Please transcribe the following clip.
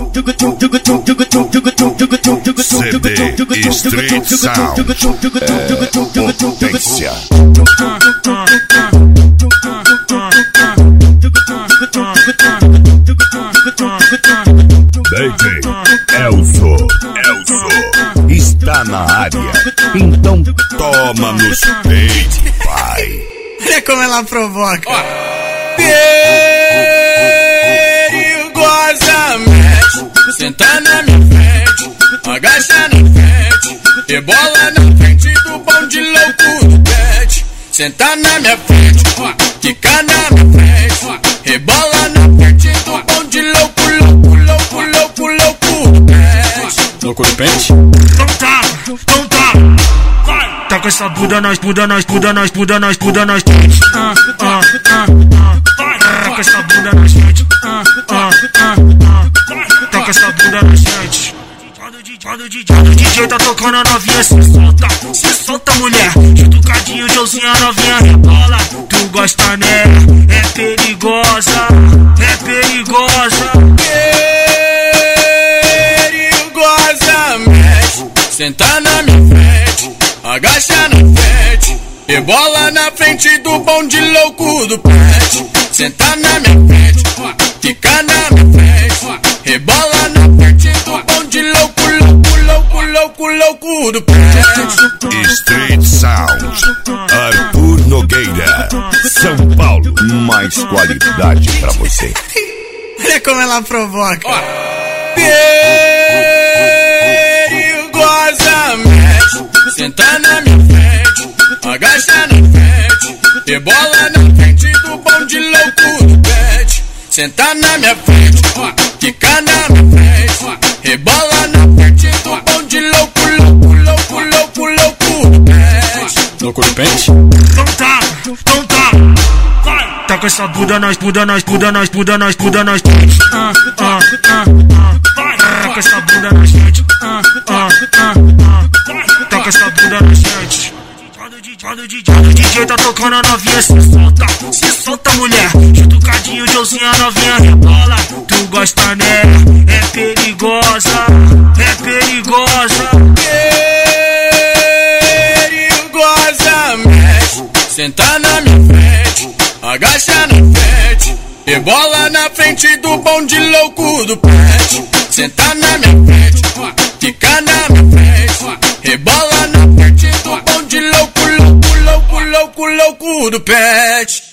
CD Street Sound potência. DJ Elzo está na área, então toma nos peitos, pai. Olha como ela provoca. Perigosamente, senta na minha frente, agacha na frente, rebola na frente do bonde louco do pet. Senta na minha frente, quica na minha frente, rebola na frente do bonde louco do pet. Louco do pet? Então tá. Vai. Tá com essa bunda nós. Tá com essa bunda na gente. Tá com essa bunda na gente. Quando o DJ tá tocando a novinha, se solta mulher. Jutucadinho, Joãozinho, a novinha rebola. Tu gosta nela, é perigosa. Perigosamente, senta na minha frente, agacha na frente, rebola na frente do bonde louco do pet. Senta na minha frente, fica na minha frente, rebola na frente do bonde louco do pet. Street Sound, Arthur Nogueira, São Paulo, mais qualidade pra você. Olha como ela provoca. Perigosamente, senta na minha frente, agacha na frente, rebola na frente do bonde louco do pet. Senta na minha frente, fica na minha frente, rebola na frente do bonde louco do pet. Louco do pet? Então tá. Vai. Tá com essa bunda nós. Vai. Tá com essa bunda na gente. Tá com essa bunda na gente. Quando o DJ tá tocando a novinha, se solta mulher. Jutucadinho, Joãozinho, a novinha rebola. Tu gosta nela, é perigosa. Perigosamente, senta na minha frente, agacha na frente, rebola na frente do bonde louco do pet. Senta na minha frente, fica na minha frente, rebola na frente do bonde louco do pet.